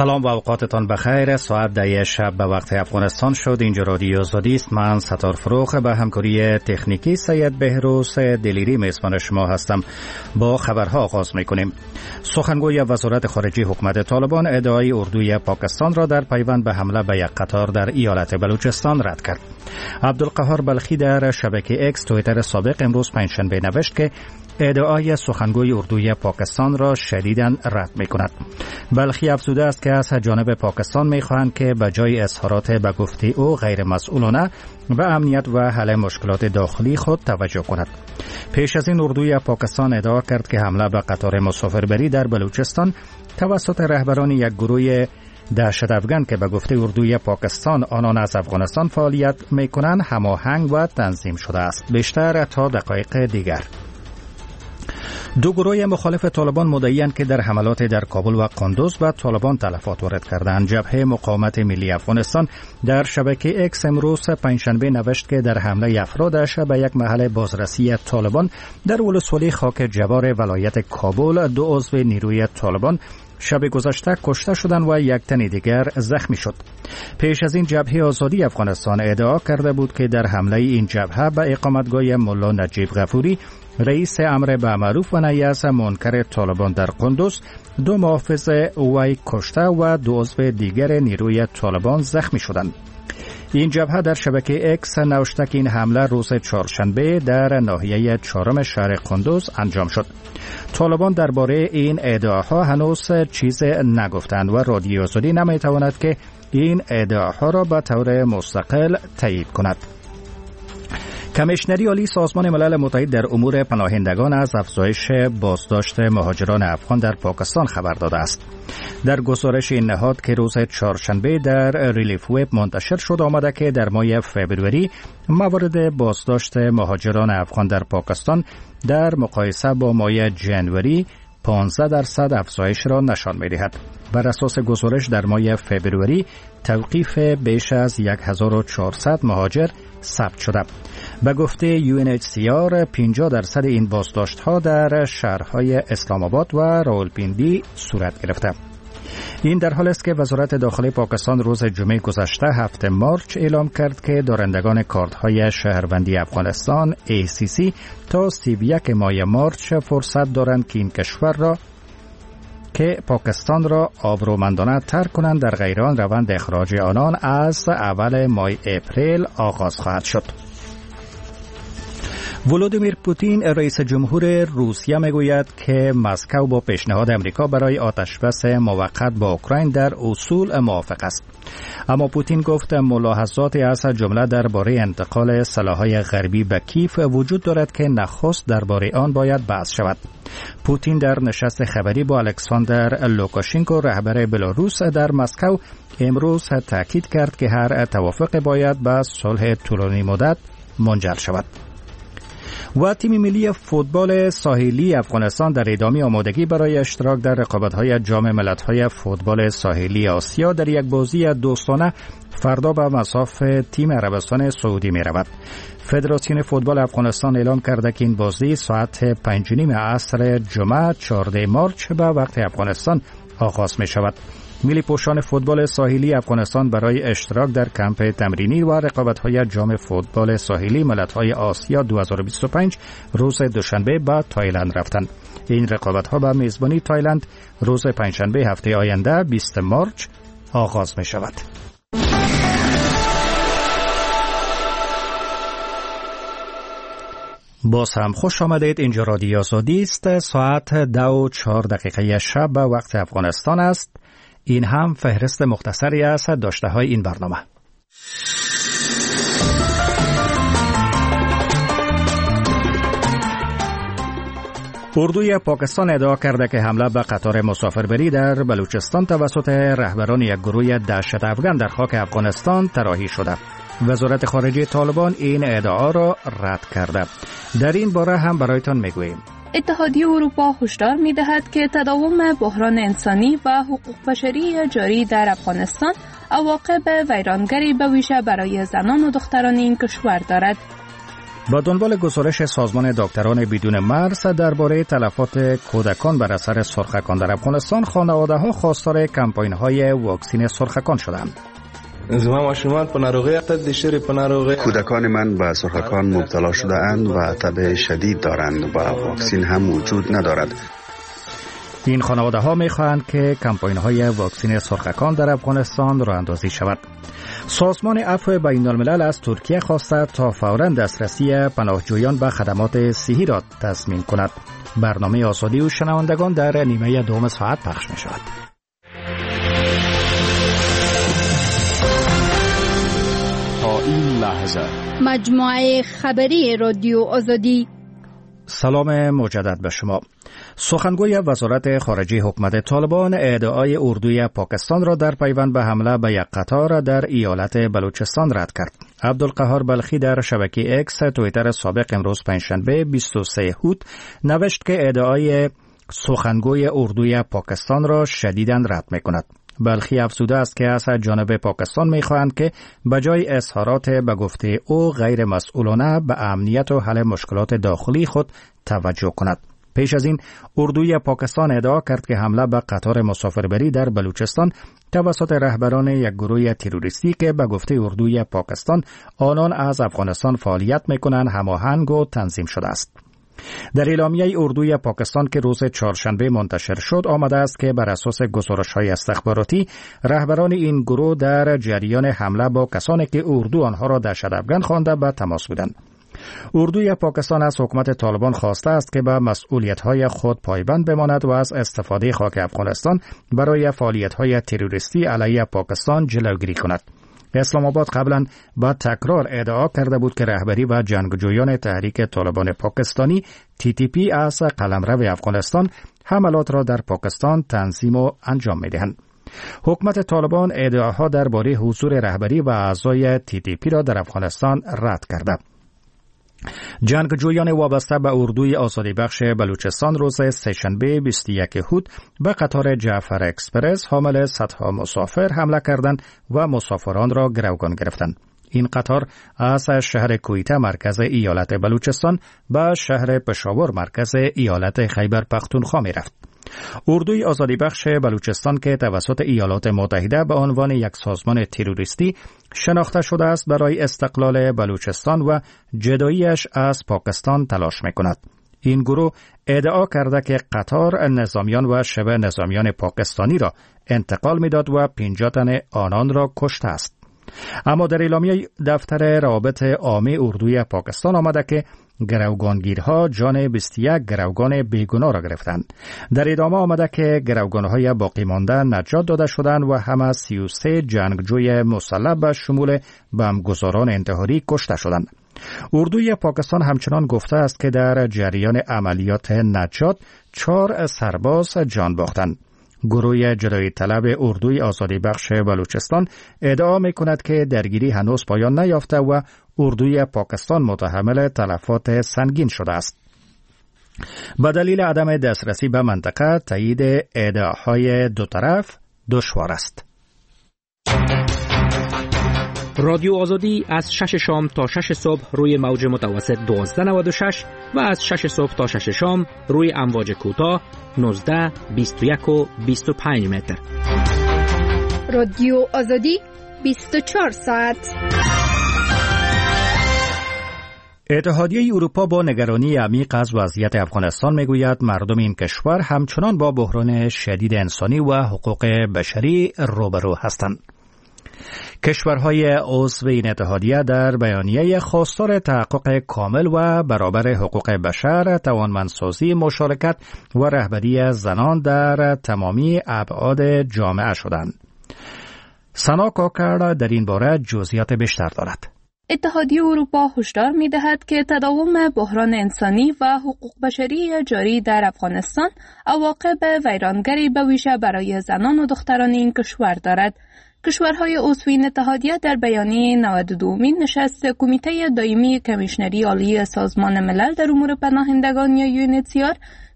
سلام و اوقاتتان بخیر. ساعت 10 شب به وقت افغانستان شد. اینجا رادیو آزادی است. من ستار فروخ به همکاری تکنیکی سید بهروز دلیری میزبان شما هستم. با خبرها آغاز میکنیم. سخنگوی وزارت خارجه حکومت طالبان ادعای اردوی پاکستان را در پیوند به حمله به یک قطار در ایالت بلوچستان رد کرد. عبدالقهار بلخی در شبکه اکس توییتر سابق امروز پنجشنبه نوشت که ادعای سخنگوی اردوی پاکستان را شدیداً رد می‌کند. بلخی افزوده است که از جانب پاکستان می‌خواهند که به جای اظهارات به گفته او غیر مسئولانه به امنیت و حل مشکلات داخلی خود توجه کند. پیش از این اردوی پاکستان ادعا کرد که حمله به قطار مسافربری در بلوچستان توسط رهبران یک گروه دهشت افغان که به گفته اردوی پاکستان آنان از افغانستان فعالیت می‌کنند هماهنگ و تنظیم شده است. بیشتر تا دقایق دیگر. دو گروه مخالف طالبان مدعی‌اند که در حملات در کابل و قندوز به طالبان تلفات وارد کردند. جبهه مقاومت ملی افغانستان در شبکه اکس امروز پنجشنبه نوشت که در حمله افرادش به یک محل بازرسی طالبان در ولسوالی خاک جوار ولایت کابل دو عضو نیروی طالبان شب گذشته کشته شدند و یک تن دیگر زخمی شد. پیش از این جبهه آزادی افغانستان ادعا کرده بود که در حمله این جبهه به اقامتگاه ملا نجیب غفوری رئیس امر به معروف و نهی از منکر طالبان در قندوز دو محافظ وی کشته و دو عضو دیگر نیروی طالبان زخمی شدند. این جبهه در شبکه اکس نوشته که این حمله روز چهارشنبه در ناحیه چهارم شهر قندوز انجام شد. طالبان درباره این ادعاها هنوز چیز نگفتند و رادیو آزادی نمیتواند که این ادعاها را به طور مستقل تایید کند. کمیشنری عالی سازمان ملل متحد در امور پناهندگان از افزایش بازداشت مهاجران افغان در پاکستان خبر داده است. در گزارش این نهاد که روز چهارشنبه در ریلیف وب منتشر شد آمده که در ماه فوریه موارد بازداشت مهاجران افغان در پاکستان در مقایسه با ماه جنوری 15% افزایش را نشان می‌دهد. بر اساس گزارش در ماه فوریه توقیف بیش از 1400 مهاجر ثبت شده. به گفته UNHCR 50% این بازداشت‌ها در شهرهای اسلام آباد و راولپیندی صورت گرفته. این در حالی است که وزارت داخلی پاکستان روز جمعه گذشته 7 مارچ اعلام کرد که دارندگان کارت‌های شهروندی افغانستان ACC تا 31 ماه مارچ فرصت دارند که این کشور را که پاکستان را آبرومندانه ترک کنند. در غیر آن روند اخراج آنان از اول ماه اپریل آغاز خواهد شد. ولودیمیر پوتین رئیس جمهور روسیه میگوید که مسکو با پیشنهاد امریکا برای آتشبس موقت با اوکراین در اصول موافق است. اما پوتین گفت ملاحظاتی از جمله درباره انتقال سلاح‌های غربی به کیف وجود دارد که نخست درباره آن باید بحث شود. پوتین در نشست خبری با الکساندر لوکاشنکو رهبر بلاروس در مسکو امروز تاکید کرد که هر توافق باید به صلح طولانی مدت منجر شود. و تیم ملی فوتبال ساحلی افغانستان در ادامه آمادگی برای اشتراک در رقابت‌های جام ملت‌های فوتبال ساحلی آسیا در یک بازی دوستانه فردا به مصاف تیم عربستان سعودی می‌رود. فدراسیون فوتبال افغانستان اعلام کرده که این بازی ساعت 5:30 عصر جمعه 14 مارچ به وقت افغانستان آغاز می‌شود. ملی پوشان فوتبال ساحلی افغانستان برای اشتراک در کمپ تمرینی و رقابت‌های جام فوتبال ساحلی ملت‌های آسیا 2025 روز دوشنبه به تایلند رفتند. این رقابت‌ها به میزبانی تایلند روز پنجشنبه هفته آینده 20 مارچ آغاز می‌شود. باز هم خوش آمدید. اینجا رادیو آزادی است. ساعت 2:04 شب به وقت افغانستان است. این هم فهرست مختصری از داشته‌های این برنامه. اردوی پاکستان ادعا کرده که حمله به قطار مسافربری در بلوچستان توسط رهبران یک گروه دهشت افغان در خاک افغانستان طراحی شده. وزارت خارجه طالبان این ادعا را رد کرده. در این باره هم برایتان میگوییم. اتحادیه اروپا هشدار می‌دهد که تداوم بحران انسانی و حقوق بشری جاری در افغانستان عواقب ویرانگری به ویژه برای زنان و دختران این کشور دارد. با دنبال گزارش سازمان دکتران بدون مرز درباره تلفات کودکان بر اثر سرخکان در افغانستان، خانواده‌ها خواستار کمپاین‌های واکسین سرخکان شدند. کودکان من به سرخکان مبتلا شده اند و تب شدید دارند و واکسین هم وجود ندارد. این خانواده‌ها می‌خواهند که کمپاین‌های واکسین سرخکان در افغانستان راه اندازی شود. سازمان عفو بین‌الملل از ترکیه خواسته تا فوراً دسترسی پناهجویان به خدمات صحی را تضمین کند. برنامه آزادی و شنوندگان در نیمه دوم ساعت پخش می‌شود. تا این لحظه مجموعه خبری رادیو آزادی. سلام مجدد به شما. سخنگوی وزارت خارجه حکومت طالبان ادعای اردوی پاکستان را در پیوند به حمله به یک قطار در ایالت بلوچستان رد کرد. عبدالقهار بلخی در شبکه اکس توییتر سابق امروز پنجشنبه 23 هوت نوشت که ادعای سخنگوی اردوی پاکستان را شدیداً رد می‌کند. بلخی افزوده است که از جانب پاکستان می‌خواهند که بجای اظهارات به گفته او غیر مسئولانه به امنیت و حل مشکلات داخلی خود توجه کند. پیش از این اردوی پاکستان ادعا کرد که حمله به قطار مسافربری در بلوچستان توسط رهبران یک گروه تروریستی که به گفته اردوی پاکستان آنان از افغانستان فعالیت می‌کنند هماهنگ و تنظیم شده است. در اعلامیه اردوی پاکستان که روز چهارشنبه منتشر شد آمده است که بر اساس گزارش‌های استخباراتی رهبران این گروه در جریان حمله با کسانی که اردو آنها را دهشت‌افکن خوانده به تماس بودند. اردوی پاکستان از حکومت طالبان خواسته است که به مسئولیت‌های خود پایبند بماند و از استفاده خاک افغانستان برای فعالیت‌های تروریستی علیه پاکستان جلوگیری کند. اسلام آباد قبلا با تکرار ادعا کرده بود که رهبری و جنگجویان تحریک طالبان پاکستانی TTP از قلمرو افغانستان حملات را در پاکستان تنظیم و انجام می‌دهند. حکومت طالبان ادعاها درباره حضور رهبری و اعضای TTP را در افغانستان رد کرده. جنگجویان وابسته به اردوی آزادی بخش بلوچستان روز سه‌شنبه 21 هوت به قطار جعفر اکسپرس حامل صدها مسافر حمله کردند و مسافران را گروگان گرفتند. این قطار از شهر کویته مرکز ایالت بلوچستان به شهر پشاور مرکز ایالت خیبر پختونخوا می رفت. اردوی آزادی بخش بلوچستان که توسط ایالات متحده به عنوان یک سازمان تروریستی شناخته شده است برای استقلال بلوچستان و جداییش از پاکستان تلاش می‌کند. این گروه ادعا کرده که قطار نظامیان و شبه نظامیان پاکستانی را انتقال می‌داد و 50 تن آنان را کشته است. اما در اعلامیه دفتر روابط عامه اردوی پاکستان آمده که گروگانگیرها جان 21 گروگان بیگناه را گرفتند. در ادامه آمده که گروگانهای باقی مانده نجات داده شدند و همه 33 جنگجوی مسلح به شمول بمبگذاران انتحاری کشته شدند. اردوی پاکستان همچنان گفته است که در جریان عملیات نجات 4 سرباز جان باختند. گروه جدایی طلب اردوی آزادی بخش بلوچستان ادعا می کند که درگیری هنوز پایان نیافته و اردوی پاکستان متحمل تلفات سنگین شده است. به دلیل عدم دسترسی به منطقه تایید ادعاهای دو طرف دشوار است. رادیو آزادی از 6 شام تا 6 صبح روی موج متوسط 1296 و از 6 صبح تا 6 شام روی امواج کوتاه 19، 21 و 25 متر. رادیو آزادی 24 ساعت. اتحادیه اروپا با نگرانی عمیق از وضعیت افغانستان میگوید مردم این کشور همچنان با بحران شدید انسانی و حقوق بشری روبرو هستند. کشورهای عضو این اتحادیه در بیانیه خواستار تحقق کامل و برابر حقوق بشر، توانمندسازی مشارکت و رهبری زنان در تمامی ابعاد جامعه شدند. سنا کاکر در این باره جزئیات بیشتر دارد. اتحادیه اروپا هشدار می‌دهد که تداوم بحران انسانی و حقوق بشری جاری در افغانستان عواقب ویرانگری به ویژه برای زنان و دختران این کشور دارد. کشورهای عضو این اتحادیه در بیانیه 92مین نشست کمیته دائمی کمیشنری عالی سازمان ملل در امور پناهندگان یا UNHCR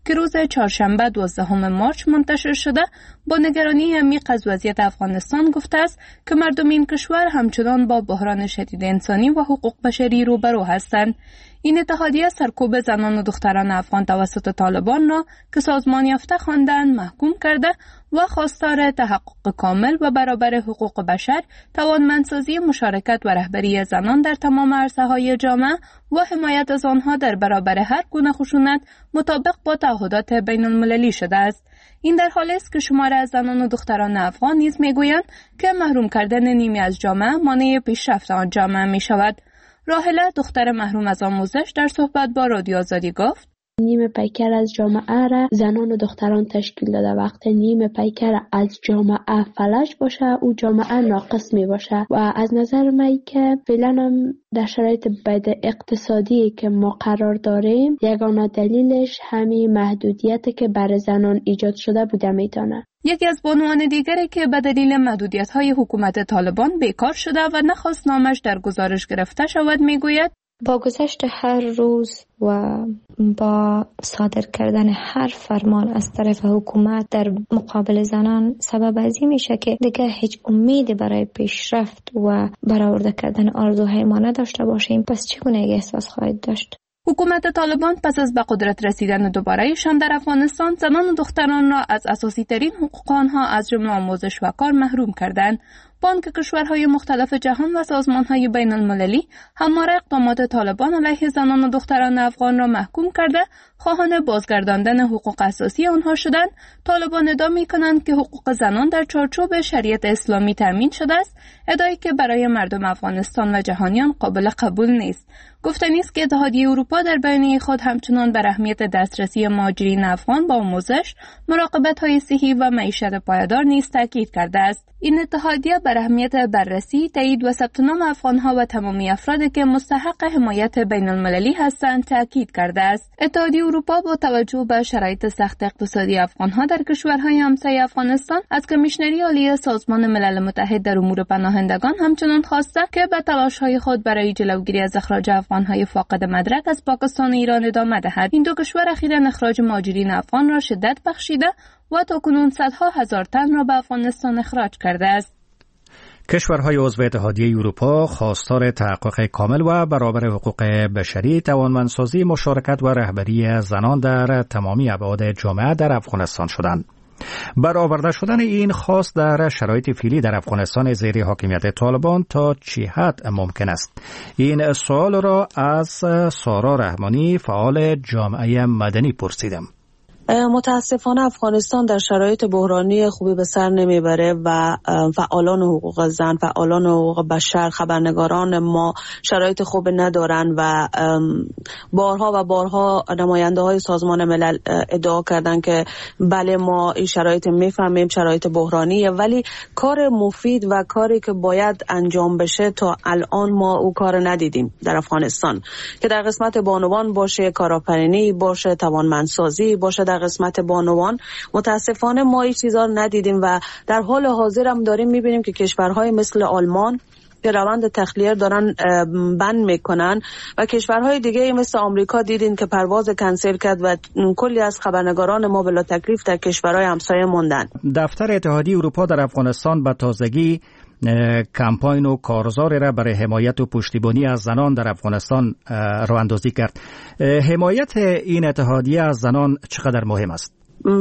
که روز چهارشنبه 12 مارس منتشر شده با نگرانی عمیق از وضعیت افغانستان گفته است که مردم این کشور همچنان با بحران شدید انسانی و حقوق بشری روبرو هستند. این اتحادیه سرکوب زنان و دختران افغان توسط طالبان را که سازمان یافته خواندند محکوم کرده و خواستار تحقق کامل و برابر حقوق بشر، توانمندسازی مشارکت و رهبری زنان در تمام عرصه‌های جامعه و حمایت از آنها در برابر هر گونه خشونت مطابق با تعهدات بین المللی شده است. این در حالی است که شماره از زنان و دختران افغان نیز میگویند که محروم کردن نیمی از جامعه مانع پیشرفت آن جامعه می شود. راهله، دختر محروم از آموزش، در صحبت با رادیو آزادی گفت: نیم پیکر از جامعه را زنان و دختران تشکیل داده. وقتی نیم پیکر از جامعه فلج باشه، او جامعه ناقص می باشه و از نظر من که فعلا هم در شرایط بد اقتصادی که ما قرار داریم، یگانه دلیلش همین محدودیتی که برای زنان ایجاد شده بوده میتونه. یکی از بانوان دیگری که به دلیل محدودیت‌های حکومت طالبان بیکار شده و نخواست نامش در گزارش گرفته شود میگوید: با گذشت هر روز و با صادر کردن هر فرمان از طرف حکومت در مقابل زنان سبب از این میشه که دیگه هیچ امیدی برای پیشرفت و برآورده کردن آرزوهای ما نداشته باشیم. پس چگونه احساس خواهید داشت؟ حکومت طالبان پس از به قدرت رسیدن دوباره‌شان در افغانستان، زنان و دختران را از اساسی ترین حقوق آنها از جمله آموزش و کار محروم کردند. بانک کشورهای مختلف جهان و سازمان‌های بین المللی همواره اقدامات طالبان علیه زنان و دختران افغان را محکوم کرده خواهان بازگرداندن حقوق اساسی آنها شدند. طالبان ادعا می‌کنند که حقوق زنان در چارچوب شریعت اسلامی تامین شده است، ادعایی که برای مردم افغانستان و جهانیان قابل قبول نیست. گفتنی است که اتحادیه اروپا در بیانیه خود همچنان بر اهمیت دسترسی مهاجرین افغان با آموزش، مراقبت‌های صحی و معیشت پایدار نیز تاکید کرده است. این اتحادیه بر اهمیت بررسی، تایید و ثبت نام افغان‌ها و تمامی افرادی که مستحق حمایت بین المللی هستند تاکید کرده است. اتحادیه اروپا با توجه به شرایط سخت اقتصادی افغان‌ها در کشورهای همسایه افغانستان از کمیشنری عالی سازمان ملل متحد در امور پناهندگان همچنان خواسته که به تلاش‌های خود برای جلوگیری از اخراج افغان‌های فاقد مدرک از پاکستان و ایران ادامه دهد. این دو کشور اخیراً اخراج مهاجرین افغان را شدت بخشیده و تاکنون صدها هزار تن را به افغانستان اخراج کرده است. کشورهای عضو اتحادیه اروپا خواستار تحقق کامل و برابر حقوق بشری، توانمندسازی مشارکت و رهبری زنان در تمامی ابعاد جامعه در افغانستان شدند. برآورده شدن این خواست در شرایط فعلی در افغانستان زیر حاکمیت طالبان تا چه حد ممکن است؟ این سوال را از سارا رحمانی، فعال جامعه مدنی، پرسیدم. متاسفانه افغانستان در شرایط بحرانی خوبی به سر نمیبره و فعالان حقوق زن، فعالان حقوق بشر، خبرنگاران ما شرایط خوب ندارن و بارها نماینده های سازمان ملل ادعا کردن که بله ما این شرایط میفهمیم، شرایط بحرانیه، ولی کار مفید و کاری که باید انجام بشه تا الان ما او کار ندیدیم در افغانستان، که در قسمت بانوان باشه، کارآفرینی باشه، توانمندسازی باشه. در قسمت بانوان متاسفانه ما این چیزا ندیدیم و در حال حاضر هم داریم میبینیم که کشورهای مثل آلمان که روند تخلیه دارن بند میکنن و کشورهای دیگه مثل آمریکا دیدین که پرواز کنسل کرد و کلی از خبرنگاران ما بلا تکلیف در کشورهای همسایه موندن. دفتر اتحادیه اروپا در افغانستان به تازگی کمپاین و کارزار را برای حمایت و پشتیبانی از زنان در افغانستان راه اندازی کرد. حمایت این اتحادیه از زنان چقدر مهم است؟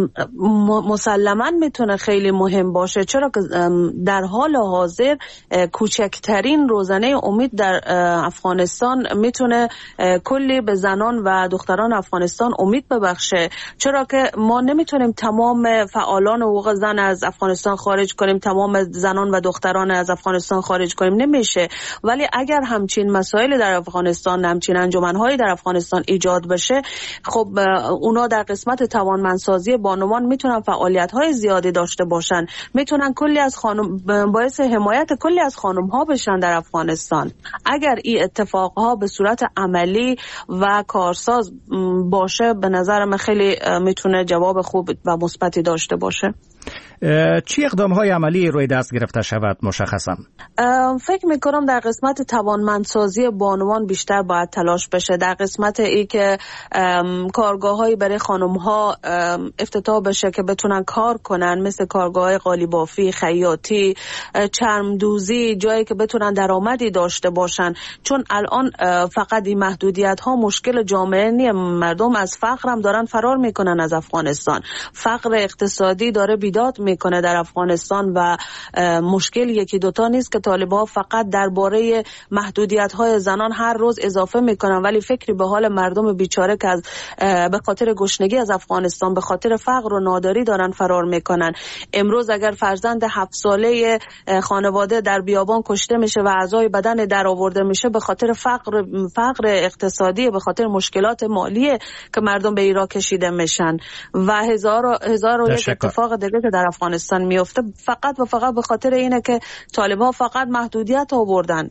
مسلماً میتونه خیلی مهم باشه، چرا که در حال حاضر کوچکترین روزنه امید در افغانستان میتونه کلی به زنان و دختران افغانستان امید ببخشه، چرا که ما نمیتونیم تمام فعالان حقوق زن از افغانستان خارج کنیم، تمام زنان و دختران از افغانستان خارج کنیم، نمیشه. ولی اگر همچین مسائل در افغانستان، همچین انجمن‌هایی در افغانستان ایجاد بشه، خب اونا در قسمت توانمندسازی بانوان میتونن فعالیت‌های زیادی داشته باشن، میتونن کلی از خانم باعث حمایت کلی از خانم‌ها بشن در افغانستان. اگر این اتفاقها به صورت عملی و کارساز باشه، به نظر من خیلی میتونه جواب خوب و مثبتی داشته باشه. چی اقدام‌های عملی روی دست گرفته شود مشخصاً؟ فکر میکنم در قسمت توانمندسازی بانوان بیشتر باید تلاش بشه. در قسمت ای که کارگاه‌هایی برای خانم‌ها افتتاح بشه که بتونن کار کنن، مثل کارگاه‌های قالیبافی، خیاطی، چرمدوزی، جایی که بتونن درآمدی داشته باشن. چون الان فقط این محدودیت‌ها مشکل جامعه نیست. مردم از فقر هم دارن فرار میکنن از افغانستان. فقر اقتصادی داره بیداد میکنه در افغانستان و مشکل یکی دوتا نیست که طالبان فقط درباره محدودیت‌های زنان هر روز اضافه میکنن، ولی فکری به حال مردم بیچاره که به خاطر گشنگی از افغانستان، به خاطر فقر و ناداری دارن فرار میکنن. امروز اگر فرزند 7 ساله خانواده در بیابان کشته میشه و اعضای بدن در آورده میشه به خاطر فقر اقتصادی، به خاطر مشکلات مالی که مردم به ایران کشیده میشن و هزار و یک اتفاق دیگه که در افغانستان میفته فقط و فقط به خاطر اینه که طالبان فقط محدودیت آوردن.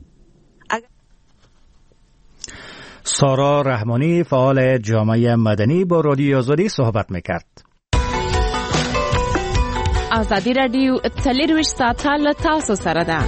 سارا رحمانی فعال جامعه مدنی با رادیو آزادی صحبت میکرد. آزادی رادیو 24 ساعته له تاسو سره ده.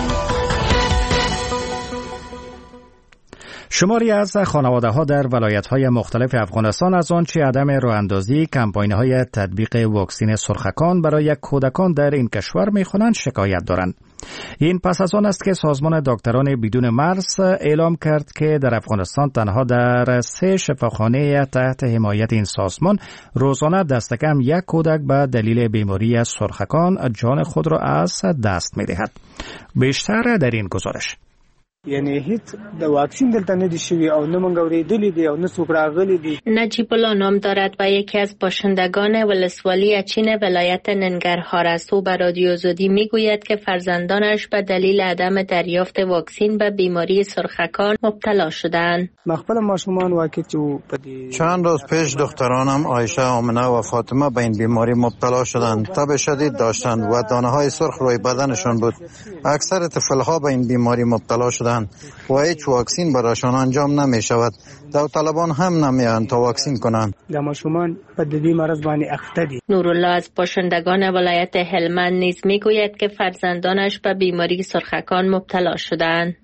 شماری از خانواده‌ها در ولایت‌های مختلف افغانستان از آنچه عدم راه‌اندازی کمپاین‌های تطبیق واکسن سرخکان برای کودکان در این کشور می‌خوانند شکایت دارند. این پس از آن است که سازمان دکتران بدون مرز اعلام کرد که در افغانستان تنها در 3 شفاخانه تحت حمایت این سازمان روزانه دست کم 1 کودک به دلیل بیماری سرخکان جان خود را از دست می‌دهد. بیشتر در این گزارش. یعنی هیڅ د واکسین دلته نه دي شوی او نه مونږ اورېدلې دي او نه څوک راغلي دي. نجیب الله نام دارد و یکی از باشندگان ولسوالی اچین ولایت ننگرهار است. او به رادیو آزادی میگوید که فرزندانش به دلیل عدم دریافت واکسین به بیماری سرخکان مبتلا شدند. خپل ماشومان واقع چند روز پیش دخترانم عایشه، آمنه و فاطمه به این بیماری مبتلا شدند. تب شدید داشتند و دانه‌های سرخ روی بدنشان بود. اکثر طفل‌ها به این بیماری مبتلا شدند و هیچ واکسین برایشان انجام نمی شود. داوطلبان هم نمیان تا واکسین کنند. ماشومان په دې مرض باندې اخته دي. نورالله از باشندگان ولایت هلمند نیز میگوید که فرزندانش به بیماری سرخکان مبتلا شدند.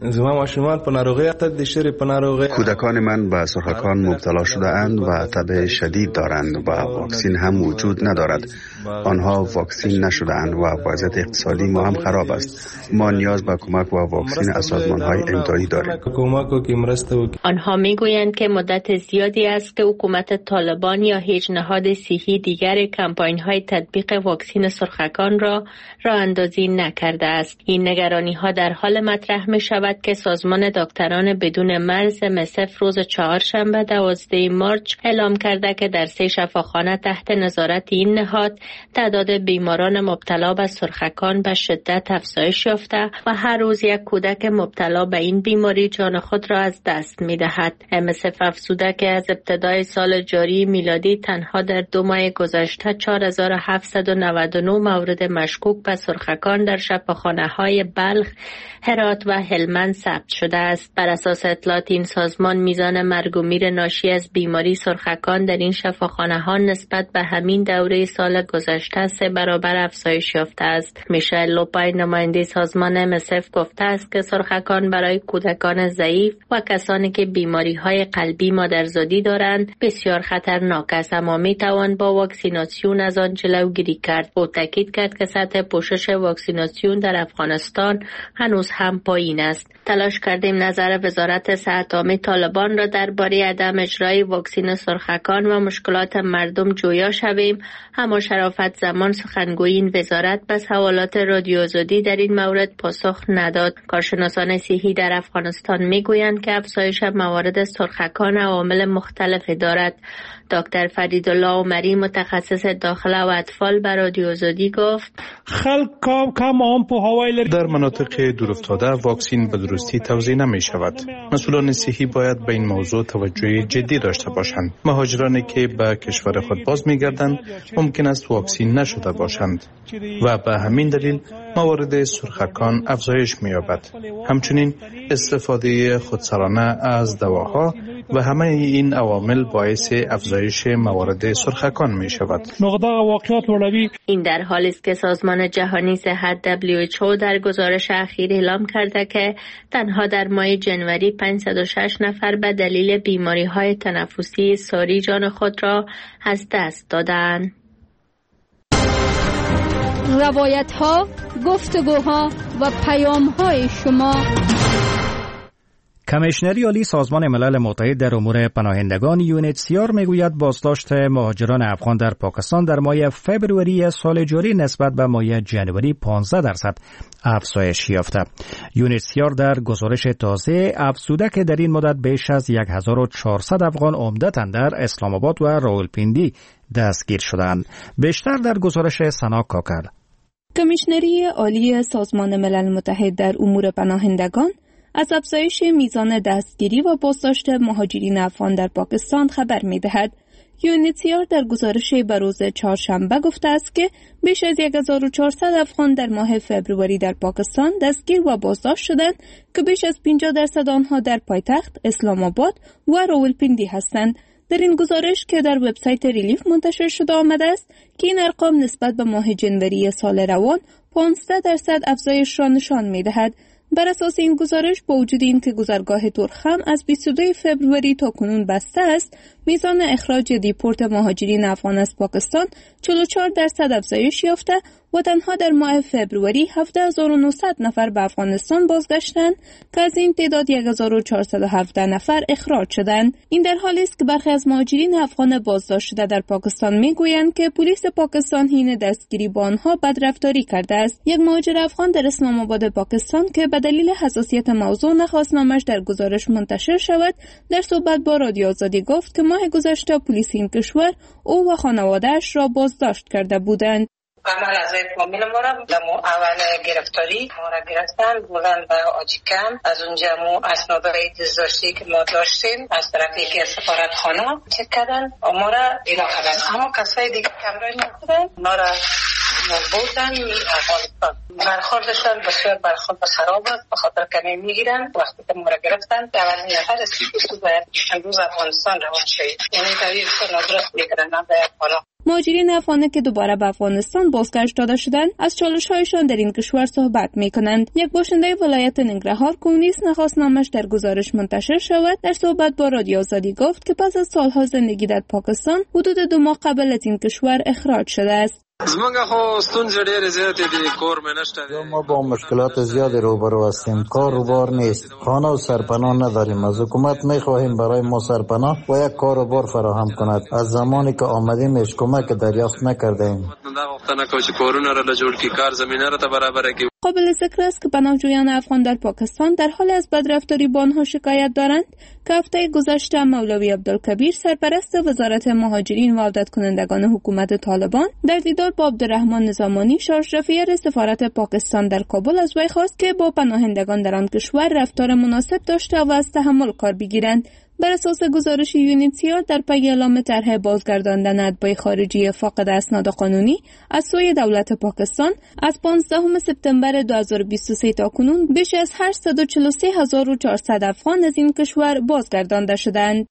کودکان من به سرخکان مبتلا شده اند و تب شدید دارند و واکسین هم وجود ندارد. آنها واکسین نشده اند و وضعیت اقتصادی ما هم خراب است. ما نیاز به کمک و واکسین از سازمان‌های امدادی داریم. آنها میگویند که مدت زیادی است که حکومت طالبان یا هیچ نهاد صحی دیگر کمپاین‌های تطبیق واکسین سرخکان را راه اندازی نکرده است. این نگرانی‌ها در حال مطرح می‌شود که سازمان دکتران بدون مرز MSF روز 4 شنبه 12 مارس اعلام کرده که در 3 شفاخانه تحت نظارت این نهاد تعداد بیماران مبتلا به سرخکان به شدت افزایش یافته و هر روز 1 کودک مبتلا به این بیماری جان خود را از دست می‌دهد. MSF افزوده که از ابتدای سال جاری میلادی تنها در 2 ماه گذشته 4799 مورد مشکوک به سرخکان در شفاخانه‌های بلخ، هرات و هلمند ثبت شده است. بر اساس اطلاعات این سازمان میزان مرگ و میر ناشی از بیماری سرخکان در این شفاخانه‌ها نسبت به همین دوره سال گذشته 3 برابر افزایش یافته است. میشل لوپای نماینده سازمان MSF گفته است که سرخکان برای کودکان ضعیف و کسانی که بیماری‌های قلبی مادرزادی دارند بسیار خطرناک است، اما میتوان با واکسیناسیون از آن جلوگیری کرد. او تاکید کرد که سطح پوشش واکسیناسیون در افغانستان هنوز هم پایین است. تلاش کردیم نظر وزارت صحت عامه طالبان را درباره عدم اجرای واکسن سرخکان و مشکلات مردم جویا شویم، اما شرافت زمان سخنگوی این وزارت به سوالات رادیو آزادی در این مورد پاسخ نداد. کارشناسان صحی در افغانستان میگویند که افزایش موارد سرخکان عوامل مختلفی دارد. دکتر فریدالله عمری متخصص داخله و اطفال به رادیو آزادی گفت در مناطق دورافتاده واکسین به درستی توزیع نمی شود. مسئولان صحی باید به این موضوع توجه جدی داشته باشند. مهاجرانی که به کشور خود باز می گردند ممکن است واکسین نشده باشند و به همین دلیل موارد سرخکان افزایش می یابد. همچنین استفاده خودسرانه از دواها و همه این عوامل باعث افزایش موارد سرخکان می شود. این در حالی است که سازمان جهانی صحت WHO در گزارش اخیر اعلام کرده که تنها در ماه جنوری 506 نفر به دلیل بیماری‌های تنفسی ساری جان خود را از دست دادند. روایت‌ها، گفتگوها و پیام‌های شما. کمیشنری عالی سازمان ملل متحد در امور پناهندگان UNHCR میگوید بازداشت مهاجران افغان در پاکستان در ماه فبروری سال جاری نسبت به ماه جنوری 15% افزایش یافته. UNHCR در گزارش تازه افزوده که در این مدت بیش از 1400 افغان عمدتاً در اسلام آباد و راولپیندی دستگیر شدند. بیشتر در گزارش سنا کاکل. کمیشنری عالی سازمان ملل متحد در امور پناهندگان از افزایش میزان دستگیری و بازداشت مهاجرین افغان در پاکستان خبر می‌دهد. UNHCR در گزارش به روز چهارشنبه گفته است که بیش از 1400 افغان در ماه فبروری در پاکستان دستگیر و بازداشت شدند که بیش از 50% آنها در پایتخت اسلام آباد و راولپیندی هستند. در این گزارش که در وبسایت ریلیف منتشر شده آمده است که این ارقام نسبت به ماه جنوری سال روان 15% افزایش را نشان می‌دهد. بر اساس این گزارش با وجود این که گذرگاه ترخم از 22 فبروری تا کنون بسته است، میزان اخراج دیپورت مهاجرین افغان از پاکستان 44% افزایش یافته و تنها در ماه فبروری 7900 نفر به افغانستان بازگشتند که از این تعداد 1417 نفر اخراج شدند. این در حالی است که برخی از مهاجرین افغان بازداشت شده در پاکستان میگویند که پلیس پاکستان حین دستگیری با آنها بدرفتاری کرده است. یک مهاجر افغان در اسلام آباد پاکستان که به دلیل حساسیت موضوع نخواست نامش در گزارش منتشر شود، در صحبت با رادیو آزادی گفت که ماه گذشته پلیس این کشور او و خانواده‌اش را بازداشت کرده بودند. من از فامیل ما را در اول گرفتاری ما را گرفتن بردن به آجیکم. از اونجا مو اسنادهای دزداشتی که ما داشتیم از طرف یکی از سفارتخانه چک کردن ما را اینا کردن، اما کسای دیگه کمرای نکردن ما را بردن افغانستان. برخوردشان بسیار برخورد خراب است، به خاطر کمی میگیرن. وقتی که ما را گرفتن اولین نفر است که باید امروز افغانستان روان شوید، یعنی طریق نادرست میکردن به افغانا. مهاجرین افغانی که دوباره به افغانستان بازگشت داده شدند از چالش‌هایشان در این کشور صحبت می‌کنند. یک باشنده ولایت ننگرهار که نیز نخواست نامش در گزارش منتشر شود، در صحبت با رادیو آزادی گفت که پس از سالها زندگی در پاکستان حدود 2 ماه قبل از این کشور اخراج شده است. ما با مشکلات زیادی روبرو هستیم. کار و بار نیست، خانه و سرپناه نداریم. از حکومت میخواهیم برای ما سرپناه و یک کار و بار فراهم کند. از زمانی که آمدیم هیچ کمک دریافت نکردیم. قابل ذکر است که پناهجویان افغان در پاکستان در حال از بدرفتاری با آنها شکایت دارند که هفته گذشته مولوی عبدالکبیر سرپرست وزارت مهاجرین و عودت کنندگان حکومت طالبان در دیدار با عبدالرحمن نظامانی شارژ رفیع سفارت پاکستان در کابل از وی خواست که با پناهندگان در آن کشور رفتار مناسب داشته و از تحمل کار بگیرند. بر اساس گزارش یونیتسیار در پی اعلام طرح بازگرداندن اتباع خارجی فاقد اسناد قانونی از سوی دولت پاکستان از 15 سپتامبر 2023 تا کنون بیش از 843400 افغان از این کشور بازگردانده شدند.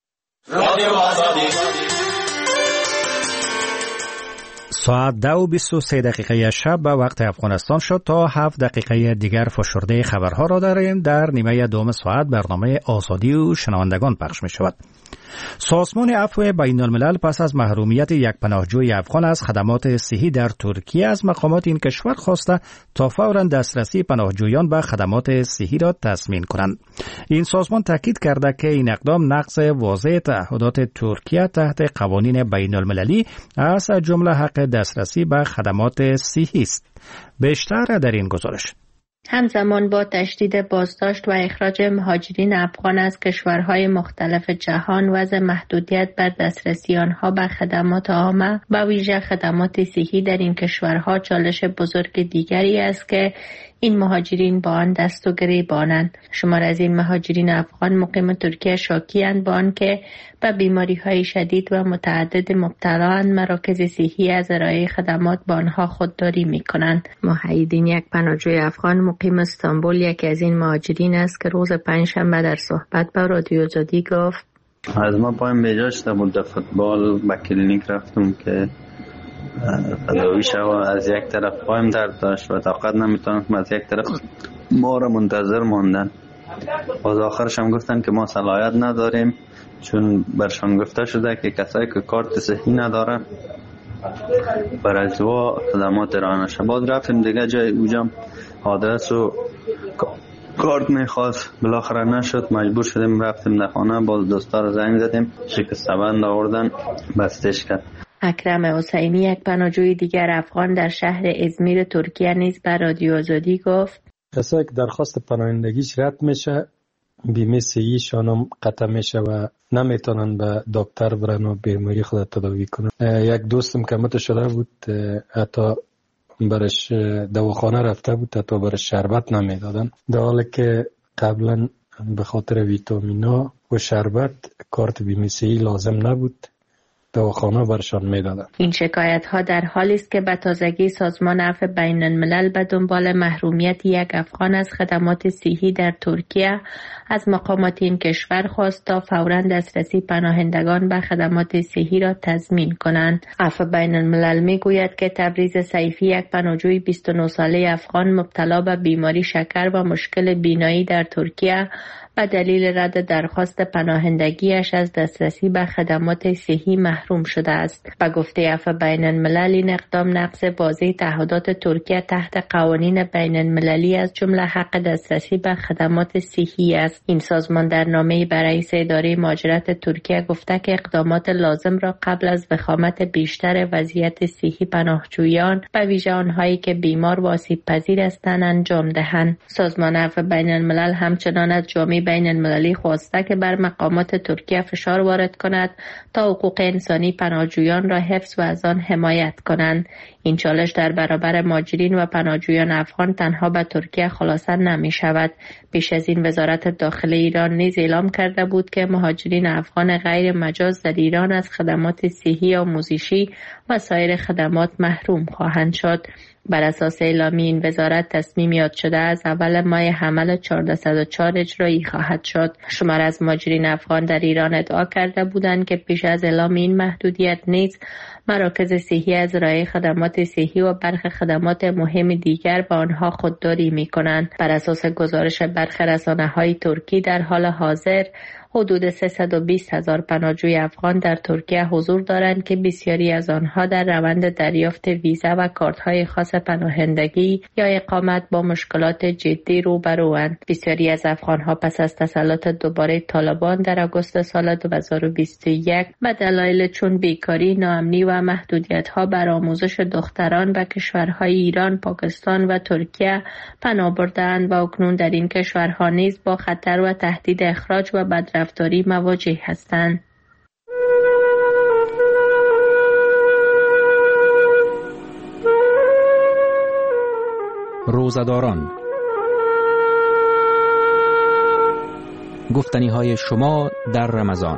ساعت 2:23 شب به وقت افغانستان شد. تا 7 دقیقه دیگر فشرده خبرها را داریم. در نیمه دوم ساعت برنامه آزادی و شنوندگان پخش می شود. سازمان عفو بین الملل پس از محرومیت یک پناهجوی افغان از خدمات صحی در ترکیه از مقامات این کشور خواسته تا فوراً دسترسی پناهجویان به خدمات صحی را تضمین کنند. این سازمان تاکید کرده که این اقدام نقض واضح تعهدات ترکیه تحت قوانین بین المللی از جمله حق دسترسی به خدمات صحی است. بیشتر در این گزارش. همزمان با تشدید بازداشت و اخراج مهاجرین افغان از کشورهای مختلف جهان، وضع محدودیت بر دسترسی آنها به خدمات عامه و ویژه خدمات صحی در این کشورها چالش بزرگ دیگری است که این مهاجرین با آن دست و گریبانند. شمار از این مهاجرین افغان مقیم ترکیه شاکی‌اند با آنکه به بیماری‌های شدید و متعدد مبتلااند. مراکز صحی از ارائه خدمات با آنها خودداری می‌کنند. محیدین، یک پناهجوی افغان مقیم استانبول، یکی از این مهاجرین است که روز پنجشنبه در صحبت با رادیو آزادی گفت: از ما پایم بیجا شده بود، در فوتبال به کلینیک رفتم که تداوی شو. از یک طرف پایم درد داشت و طاقت نمیتونستم، از یک طرف ما را منتظر ماندن. باز آخرش هم گفتن که ما صلاحیت نداریم، چون برشان گفته شده که کسایی که کارت صحی نداره برای ازدوا خدمات ارائه نشه. باز رفتیم دیگه جای اوجا آدرس و کارت میخواست، بالاخره نشد، مجبور شدیم رفتیم در خانه. باز دوستا رو زنگ زدیم، شکسته بند آوردن، بستش کرد. اکرم حسینی، یک پناهجوی دیگر افغان در شهر ازمیر ترکیه نیز به رادیو آزادی گفت: کسایی که درخواست پناهندگیش رد میشه، بیمه صحیشان هم قطع میشه و نمیتونن به دکتر برن و بیماری خود تداوی کنن. یک دوستم که مت شده بود، حتی برش دواخانه رفته بود، حتی برش شربت نمیدادن، در حالی که قبلا به خاطر ویتامینا و شربت کارت بیمه صحی لازم نبود، دواخانه برشان میدادن. این شکایت ها در حالی است که به تازگی سازمان عفو بین الملل به دنبال محرومیت یک افغان از خدمات صحی در ترکیه از مقامات این کشور خواست تا فوراً دسترسی پناهندگان به خدمات صحی را تضمین کنند. عفو بین الملل میگوید که تبریز سیفی، یک پناهجوی 29 ساله افغان مبتلا به بیماری شکر و مشکل بینایی در ترکیه به دلیل رد درخواست پناهندگیش از دسترسی به خدمات صحی محروم شده است. به گفته عفو بین الملل، این اقدام نقض واضح تعهدات ترکیه تحت قوانین بین المللی از جمله حق دسترسی به خدمات صحی است. این سازمان در نامه‌ای به رئیس اداره مهاجرت ترکیه گفته که اقدامات لازم را قبل از وخامت بیشتر وضعیت صحی پناهجویان، به ویژه آنهایی که بیمار و آسیب‌پذیر هستند، انجام دهند. سازمان عفو بین الملل همچنان از جامعه بین المللی خواسته که بر مقامات ترکیه فشار وارد کند تا حقوق انسانی پناهجویان را حفظ و از آن حمایت کنند. این چالش در برابر مهاجرین و پناهجویان افغان تنها به ترکیه خلاصه نمی شود. پیش از این وزارت داخلی ایران نیز اعلام کرده بود که مهاجرین افغان غیر مجاز در ایران از خدمات صحی، آموزشی و سایر خدمات محروم خواهند شد. بر اساس اعلامیه این وزارت تصمیم یاد شده از اول ماه حمل 1404 اجرایی خواهد شد. شمار از مهاجرین افغان در ایران ادعا کرده بودند که پیش از اعلام این محدودیت نیز مراکز صحی از ارائه خدمات صحی و برخی خدمات مهم دیگر به آنها خودداری می‌کنند. بر اساس گزارش برخی رسانه‌های ترکی، در حال حاضر حدود 320,000 پناهجوی افغان در ترکیه حضور دارند که بسیاری از آنها در روند دریافت ویزا و کارت‌های خاص پناهندگی یا اقامت با مشکلات جدی روبروند. بسیاری از افغان‌ها پس از تسلط دوباره طالبان در آگوست سال 2021 به دلایل چون بیکاری، ناامنی و محدودیت‌ها بر آموزش دختران به کشورهای ایران، پاکستان و ترکیه پناه برده‌اند و اکنون در این کشورها نیز با خطر و تهدید اخراج و بدرفتاری مواجه هستند. روزه‌داران، گفتنی‌های شما در رمضان.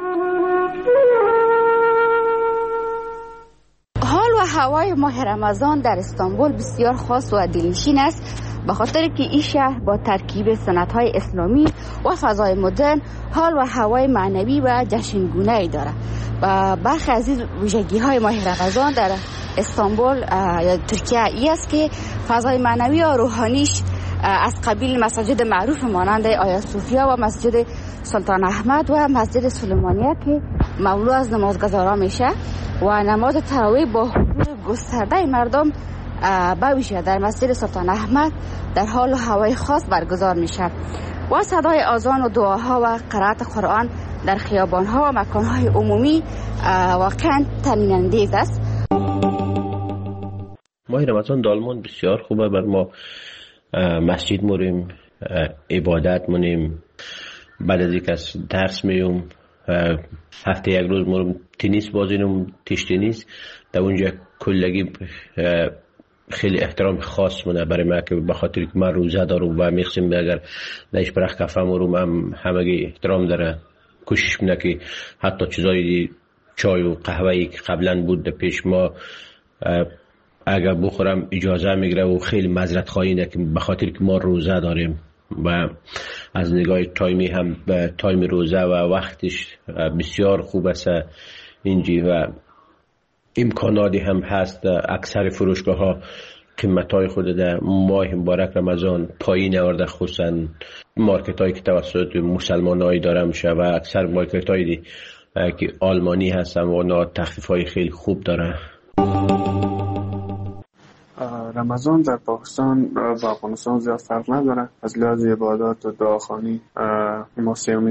حال و هوای ماه رمضان در استانبول بسیار خاص و دلنشین است، به خاطر که این شهر با ترکیب سنت‌های اسلامی و فضای مدرن حال و هوای معنوی و جشنگونه‌ای دارد. و برخی از این ویژگی‌های ماه رمضان در استانبول یا ترکیه ای است که فضای معنوی و روحانیش از قبیل مساجد معروف مانند آیا صوفیا و مسجد سلطان احمد و مسجد سلیمانیه که مملو از نمازگزاران میشه و نماز تراویح با حضور گسترده مردم به ویژه در مسجد سلطان احمد در حال و هوای خاص برگزار میشه و صدای آذان و دعاها و قرائت قرآن در خیابانها و مکانهای عمومی واقعا طمین‌انگیز است. ماه رمضان دالمان بسیار خوبه بر ما. مسجد موریم، عبادت مونیم، بعد از یک از درس میوم، هفته یک روز موریم تنیس بازینم، تیش تنیس در اونجا کلگی خیلی احترام خاص مونه برای من که به خاطر که من روزه دارم و میخوایم اگر دایش برخ کافه مرم هم همگی احترام داره، کوشش مونه که حتی چیزای چای و قهوه‌ای که قبلا بود پیش ما اگر بخورم اجازه میگیره و خیلی معذرت خواهی نه که به خاطر که ما روزه داریم و از نگاه تایمی هم به تایم روزه و وقتش بسیار خوب است اینجی و امکاناتی هم هست. اکثر فروشگاه ها قیمتای خود در ماه مبارک رمضان پایین آورده، خصوصا مارکت هایی که توسط مسلمان هایی داره میشه و اکثر مارکت هایی که آلمانی هستن و اونا تخفیف های خیلی خوب داره. رمضان در پاکستان و افغانستان زیاد فرق نداره. از لحاظ عبادات و دعاخوانی ما